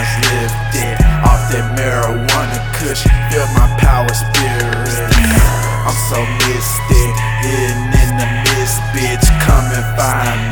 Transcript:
minds lifted off that marijuana kush, feel my power spirit. I'm so mystic, hidden in the mist, bitch, come and find me.